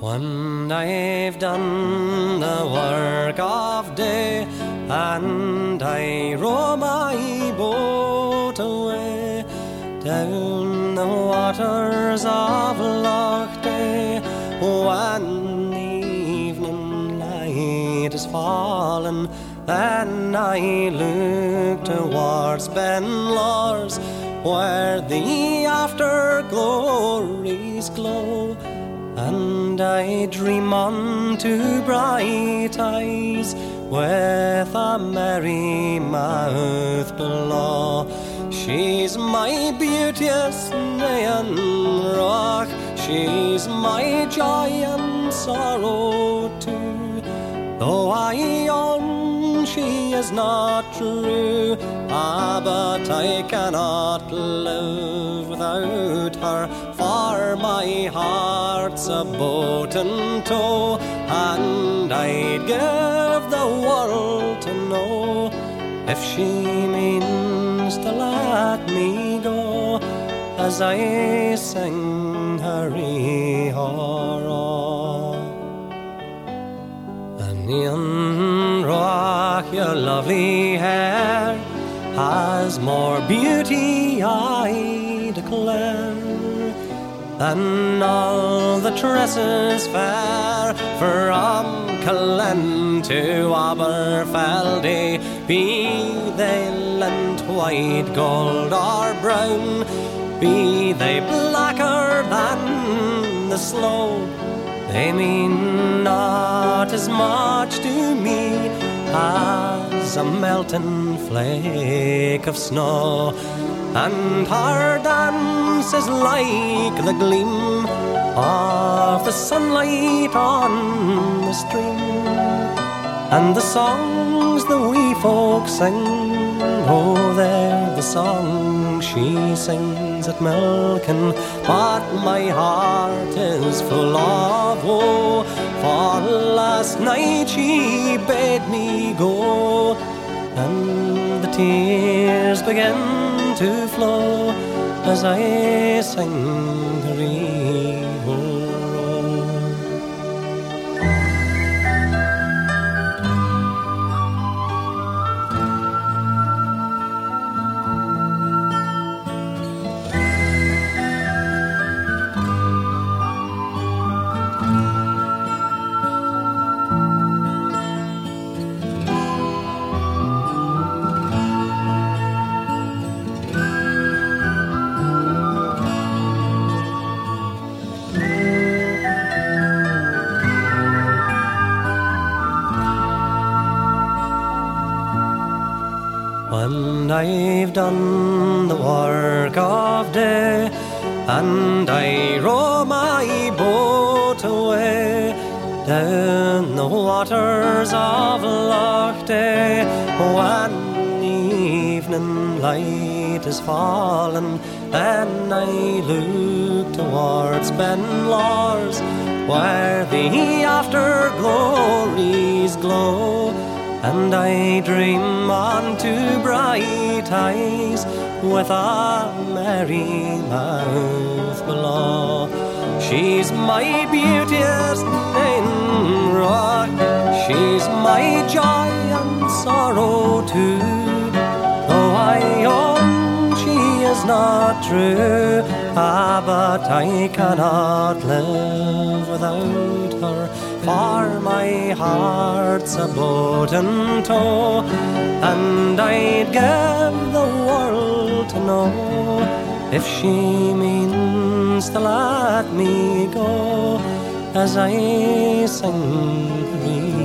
When I've done the work of day and I row my boat away down the waters of Loch Tay, when the evening light is fallen, then I look towards Ben Lars, where the after-glories glow, and I dream on to bright eyes with a merry mouth below. She's my beauteous Nain Rock, she's my joy and sorrow too. Though I own she is not true, but I cannot live without her, for my heart's a boat in tow, and I'd give the world to know if she means to let me go, as I sing hurry-hurrah. Nain Rock, your lovely hair has more beauty, I declare, than all the tresses fair from Cullen to Aberfeldy, be they lent white, gold or brown, be they blacker than the sloe, they mean not as much to me as a melting flake of snow, and her dance is like the gleam of the sunlight on the stream, and the songs the wee folk sing, oh, they're the songs she sings at Milken, but my heart is full of woe, for last night she bade me go, and the tears begin to flow as I sing hurry-hurrah. When I've done the work of day and I row my boat away down the waters of Loch Tay, when the evening light is fallen, then I look towards Ben Lars, where the after-glories glow, and I dream on to bright eyes with a merry mouth below. She's my beauteous Nain Rock, she's my joy and sorrow too. Though I own she is not true, but I cannot live without her, for my heart's a boat in tow, and I'd give the world to know if she means to let me go, as I sing